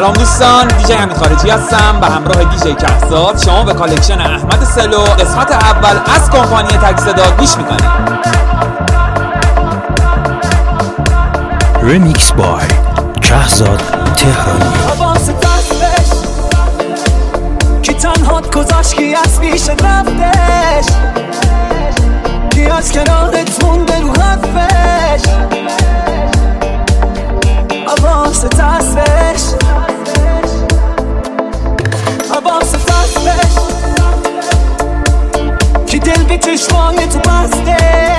سلام دوستان، دیجی حمید خارجی هستم به همراه دیجی کهزاد. شما به کالکشن احمد سلو قسمت اول از کمپانی تک صدا گوش میکنید. ریمیکس بای کهزاد تهرانی. کی تنهات گذاشت، کی از پیش رفتش، کی از کنارت مونده رو حرفش، حواست هستش، حواست هستش، کی دل بی چشمای تو بسته،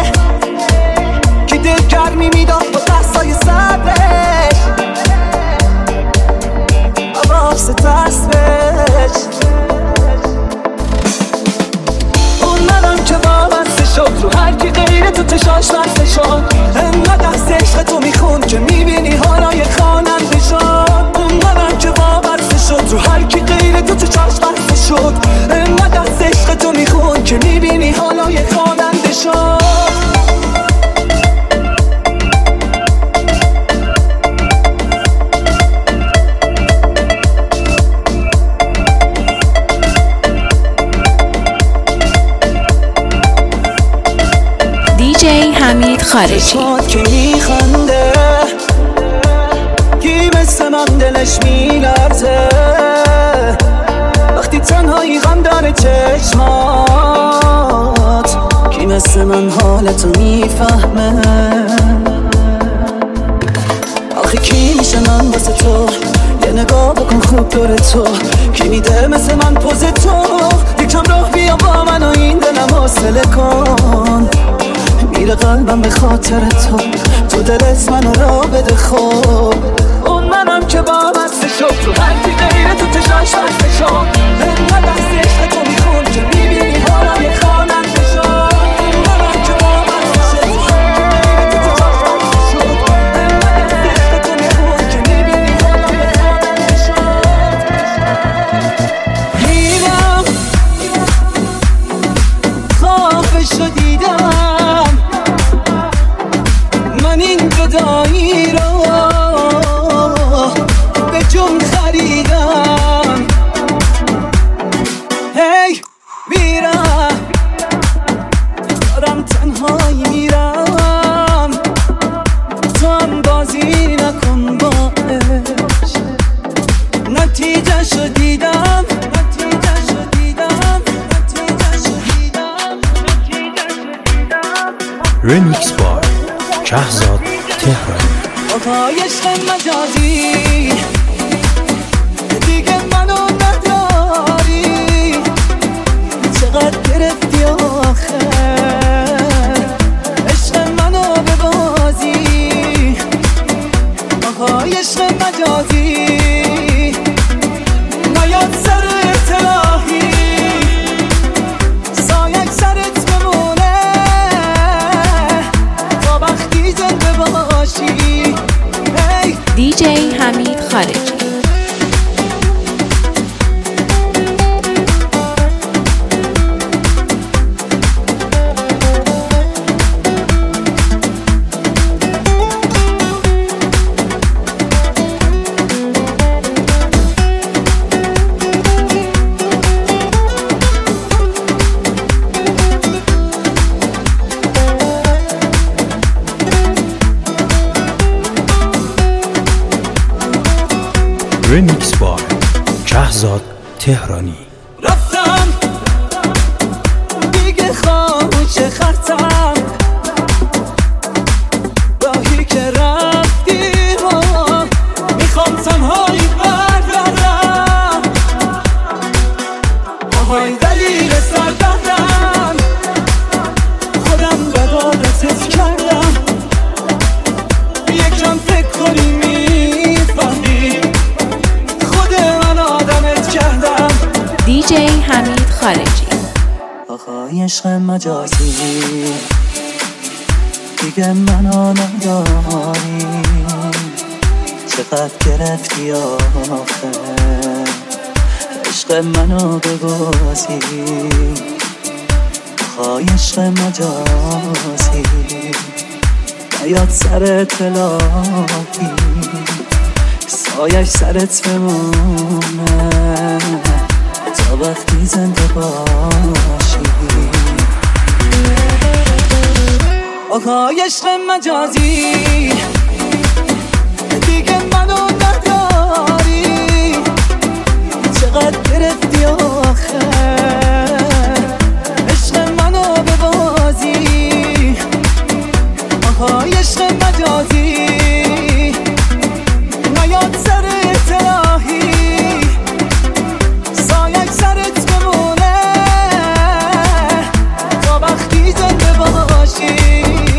کی دل گرمی میداد با دستای سردش، حواست هستش. که وابسته شد رو هر کی غیر تو چشاش بسته شد، انقدر از عشق تو میخون که میبینی حالای خواننده شد. اونقدر که وابسته شد رو هر کی غیر تو چشاش بسته شد، انقدر از عشق تو میخون که میبینی حالای خواننده شد. دیجی حمید خارجی. که میخنده کی مثل من دلش میلرزه، وقتی تنهایی غم داره چشمات، کی مثل من حالتو میفهمه. آخه کی میشه من واسه تو، یه نگاه بکن خوب دور تو، کی میده مثل من پوز تو، یکم راه بیا با من و این دلم حوصله کن. میره قلبم به خاطر تو، تو دلت منو را بده خوب. اون منم که وابسته شد رو هر کی غیر تو چشاش بسته شد، انقدر از عشق تو میخون که میبینی حالای خواننده شد. اون منم که وابسته شد رو هر کی غیر تو چشاش بسته شد، انقدر از عشق تو میخون که میبینی حالای خواننده شد. میرم خوابشو دیدم، من این جدایی رو به جون خریدم. هی میرم دارم تنهایی میرم، تو هم بازی نکن با عشق. نتیجه شو دیدم، نتیجه شو دیدم، نتیجه شو دیدم. ریمیکس بای کهزاد تهرانی. آقای عشق مجازی دیگه منو نداری، چقدر گرفتی آخه عشق منو به بازی. آقای عشق مجازی نیاد سر اطلاحی، سایک سرت بمونه تا وقتی زنده باشی. دیجی حمید خارجی. ریمیکس بای کهزاد تهرانی. رفتم دیگه خاموش خرتم، راهی که رفتی رو میخوام تنهایی بردارم. آهای دلیل سر دادم، خودم بدالتت کردم، یکم فکر کنی میفهمی خود من آدمت کردم. دیجی حمید خارجی. آقای عشق مجازی دیگه منو نداری، چقدر گرفتی آخه عشق منو ببازی. آقای عشق مجازی نیاد سر اطلاعی، سایش سرت بمونه تا وقتی زنده باشی. آهای عشق مجازی دیگه منو نداری، چقدر گرفتی آخه عشق منو ببازی. آهای عشق مجازی نیاد سر اطلاحی، سایک سرت بمونه تا وقتی زنده باشی.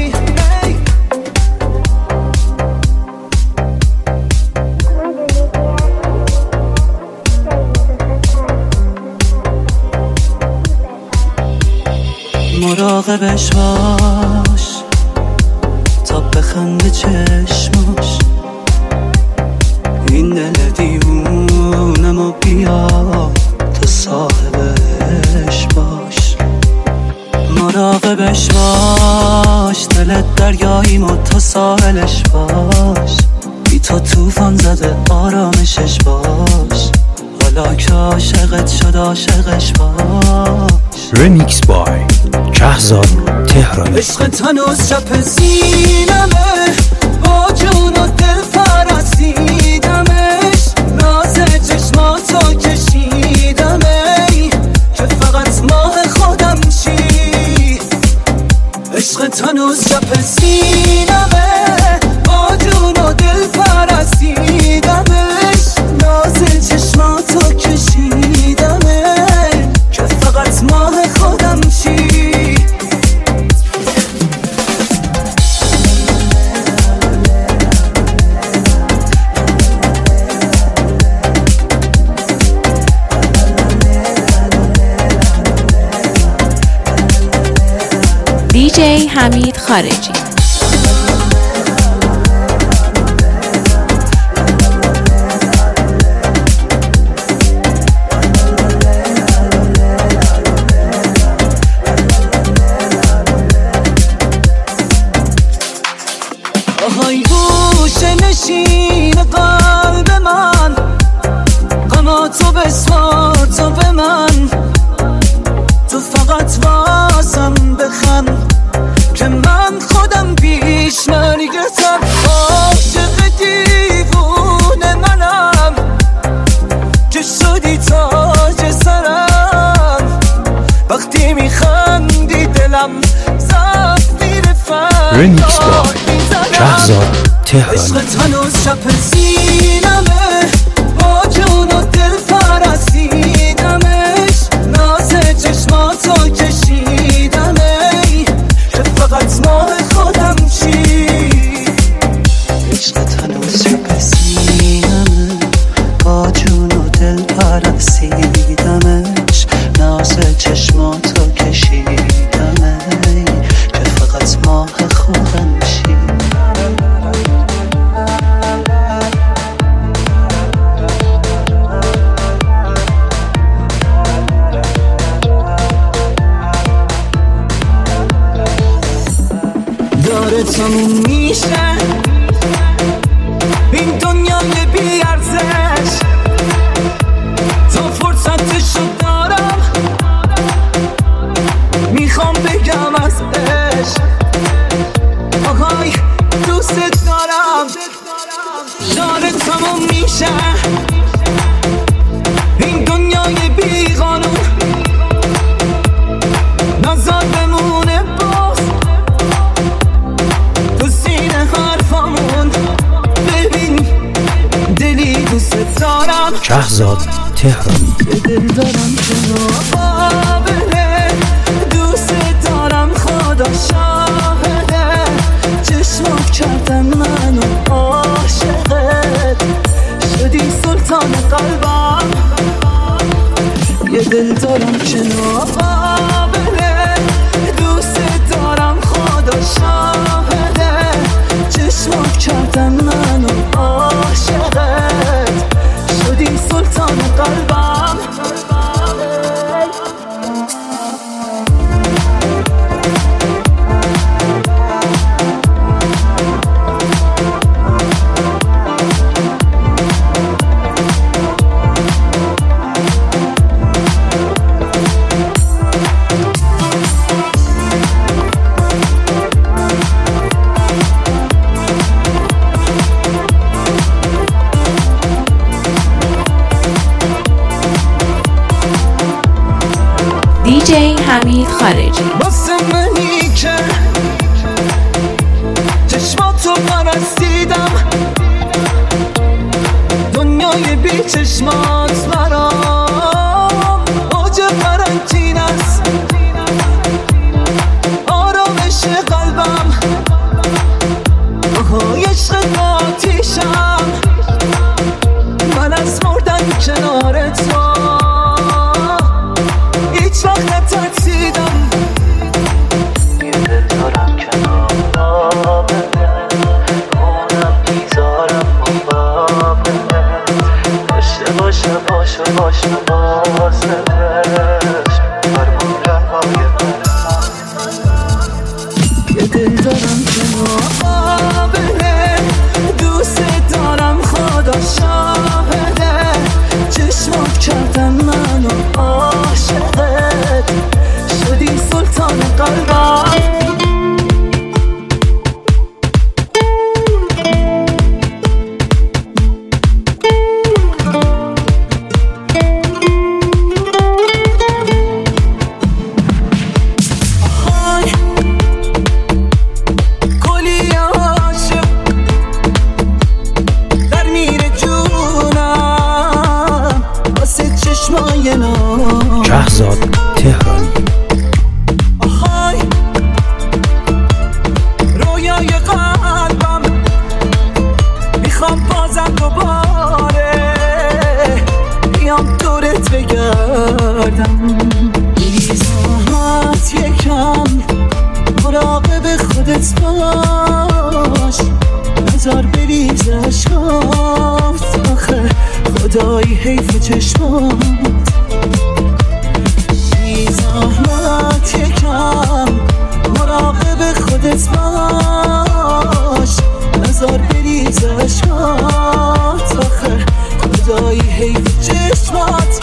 مراقبش باش تا بخنده چشماش، این دل دیوونم و بیا تو صاحبش باش. مراقبش باش دلت دریاییم و تو ساحلش باش، بی تو توفان زده آرامشش باش، حالا که عاشقت شد عاشقش باش. رمیکس بای شهزاد تهرانی. عشقت هنوز چپ سینمه، با جون و دل فرستیدمش، ناز چشماتو کشیدمه که فقط ماه خودم چی. عشقت هنوز چپ سینمه، با جون و دل فرستیدمش، ناز چشماتو کشیدمه که فقط ماه خودم چی. DJ حمید خارجی. آهای گوشه نشین قلب من، غماتو بسواتو به من، تو فقط واسم بخند که من خودم پیش مرگتم. عاشق دیوونه منم که شدی تاج سرم، وقتی میخندی دلم زفیر رمیکس بای فریاد شهزاد تهرانی. عشقت هنوز چپ سینمه، با جون و دل فرستیدمش، ناز چشماتو کشیدمه که فقط ماه خودم چی. عشقت هنوز چپ سینمه، با جون و دل فرستیدمش، ناز چشماتو کشیدمه که فقط ماه خودم چی. داره تموم میشه این دنیای بی ارزش، تا فرصتشو دارم میخوام بگم از عشق. آهای دوست دارم، داره تموم میشه این دنیای بی قانون، نزار بمونه باز تو سینه حرفامون. ببین دلی دوست دارم، شهزاد تهرانی. دل دارم که نابابره، دوست دارم خدا شاهده، چشمات کردن منو عاشقت، شدی سلطان قلبم. یه دل دارم که نابابره، دوست دارم خدا شاهده، چشمات کردن منو عاشقت، شدی سلطان قلبم. خارجی. واسه منی که چشماتو پرستیدم، دنیای بی چشمات برام اوج قرنطینه است، آرامش قلبم آهای عشق آتیشم، من از مردن کنار تو هیچ وقت نترسیدم. یه دل دارم کنارمه، اونم میذارم مقابلت، باشه باشه باشه باشه بازش فرمون های من. یه دل دارم کنارمه، دوست دارم خدا شاهده، چشمات کردن منو عاشقت، شدی سلطان قلبم. شهرزاد تهرانی. آهای رویای قلبم، میخوام بازم دوباره بیام دورت بگردم، بی زحمت یکم مراقب خودت باش، نظر بریز اشکات، آخه خدایی حیف چشمات، بی زحمت یکم مراقب خودت باش، نظر بریز اشکات، آخه خدایی حیف چشمات.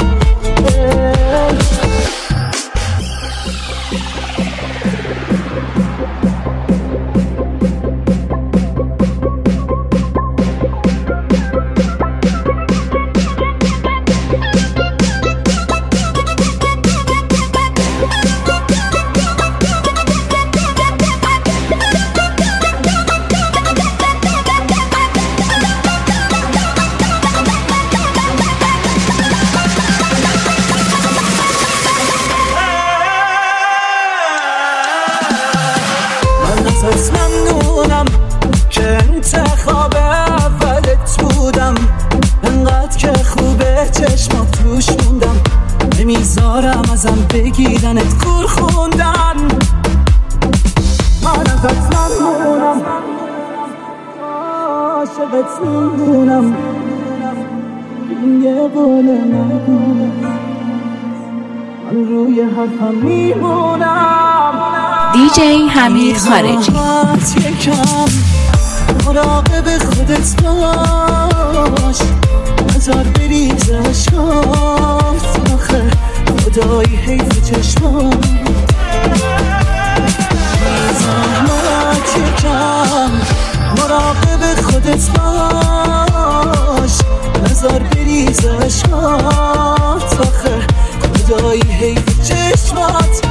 از ممنونم که انتخاب اولت بودم، انقدر که خوبه چشمات توش موندم، نمیذارم ازم بگیرنت کور خوندن. من ازت ممنونم، عاشقت میمونم، یه قول نگونم، من روی حرفم میمونم. دیجی حمید خارجی. یکم مراقب خودت باش، نظر بریز اشکات، آخه خدایی حیف چشمات، بی زحمت یکم مراقب خودت باش، نظر بریز اشکات، آخه خدایی حیف چشمات.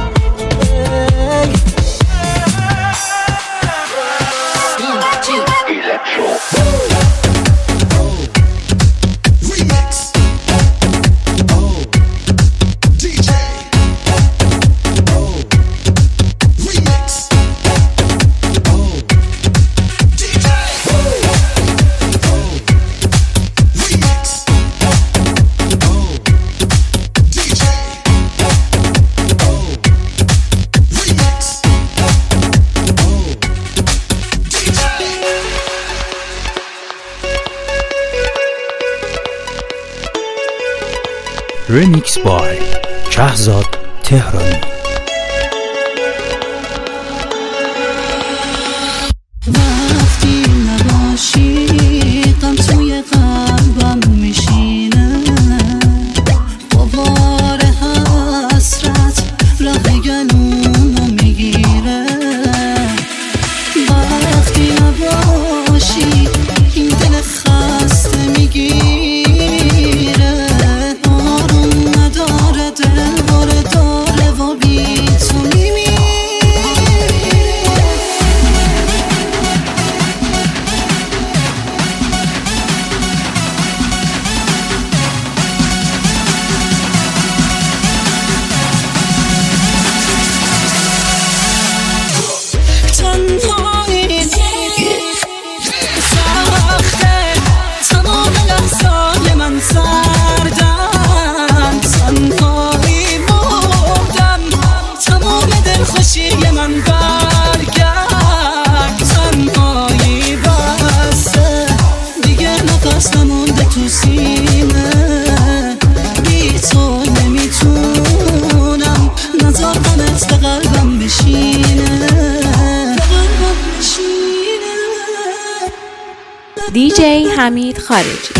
رمیکس بای شهرزاد تهرانی. وقتی نباشی غم توی قلبم میشینه، غبار حسرت راه گلومو میگیره، وقتی نباشی این دل خسته میگیره، آروم نداره دل باره داره و بی تو میمیره. دیجی حمید خارجی.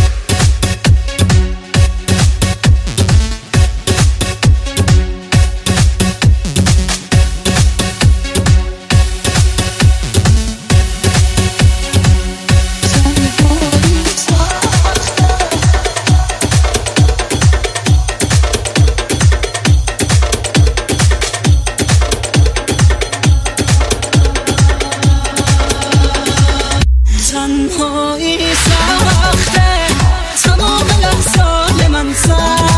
تنهایی سخته تمام لحظات من سخت